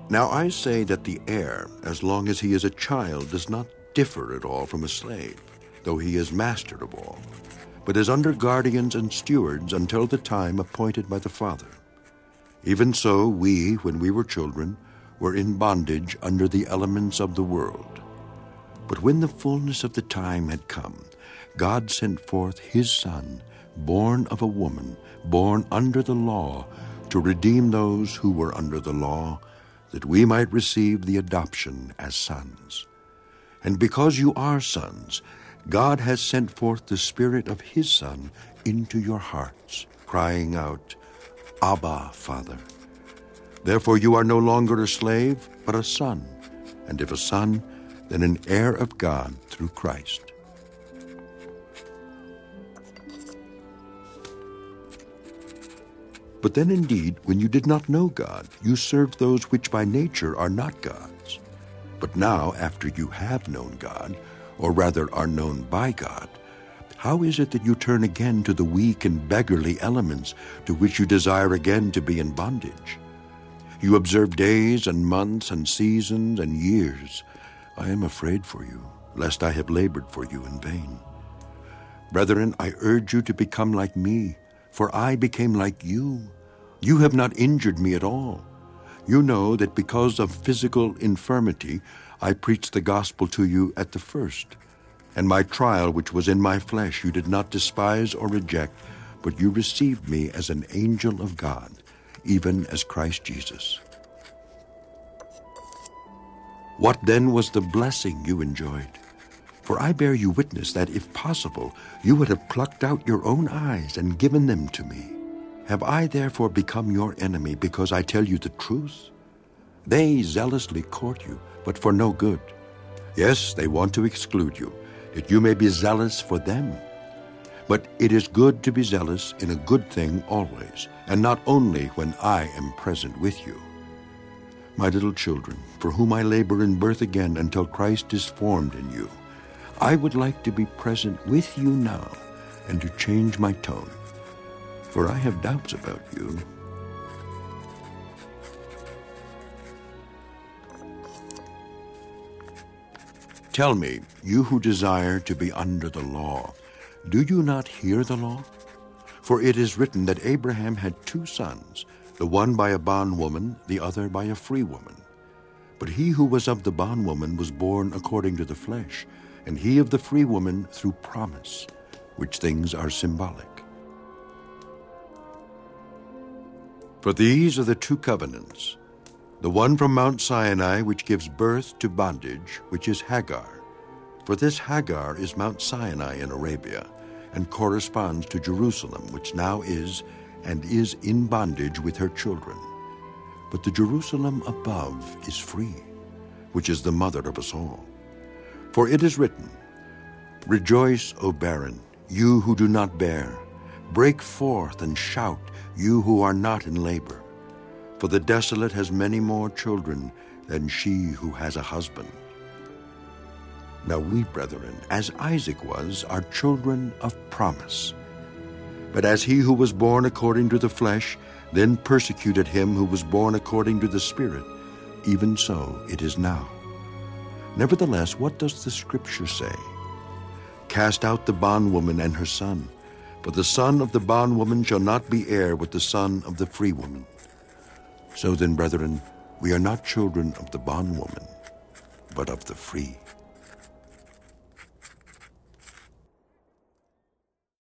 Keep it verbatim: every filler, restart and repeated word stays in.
Now I say that the heir, as long as he is a child, does not differ at all from a slave, though he is master of all, but is under guardians and stewards until the time appointed by the Father. Even so, we, when we were children, were in bondage under the elements of the world. But when the fullness of the time had come, God sent forth his Son, born of a woman, born under the law, to redeem those who were under the law, that we might receive the adoption as sons. And because you are sons, God has sent forth the Spirit of his Son into your hearts, crying out, Abba, Father. Therefore you are no longer a slave, but a son, and if a son, then an heir of God through Christ. But then indeed, when you did not know God, you served those which by nature are not God's. But now, after you have known God, or rather are known by God, how is it that you turn again to the weak and beggarly elements to which you desire again to be in bondage? You observe days and months and seasons and years. I am afraid for you, lest I have labored for you in vain. Brethren, I urge you to become like me, for I became like you. You have not injured me at all. You know that because of physical infirmity, I preached the gospel to you at the first. And my trial, which was in my flesh, you did not despise or reject, but you received me as an angel of God, even as Christ Jesus. What then was the blessing you enjoyed? For I bear you witness that, if possible, you would have plucked out your own eyes and given them to me. Have I therefore become your enemy because I tell you the truth? They zealously court you, but for no good. Yes, they want to exclude you, that you may be zealous for them. But it is good to be zealous in a good thing always, and not only when I am present with you. My little children, for whom I labor in birth again until Christ is formed in you, I would like to be present with you now and to change my tone, for I have doubts about you. Tell me, you who desire to be under the law, do you not hear the law? For it is written that Abraham had two sons, the one by a bondwoman, the other by a free woman. But he who was of the bondwoman was born according to the flesh, and he of the free woman through promise, which things are symbolic. For these are the two covenants, the one from Mount Sinai, which gives birth to bondage, which is Hagar. For this Hagar is Mount Sinai in Arabia, and corresponds to Jerusalem, which now is and is in bondage with her children. But the Jerusalem above is free, which is the mother of us all. For it is written, Rejoice, O barren, you who do not bear. Break forth and shout, you who are not in labor. For the desolate has many more children than she who has a husband. Now we, brethren, as Isaac was, are children of promise. But as he who was born according to the flesh then persecuted him who was born according to the Spirit, even so it is now. Nevertheless, what does the Scripture say? Cast out the bondwoman and her son, for the son of the bondwoman shall not be heir with the son of the free woman. So then, brethren, we are not children of the bondwoman, but of the free.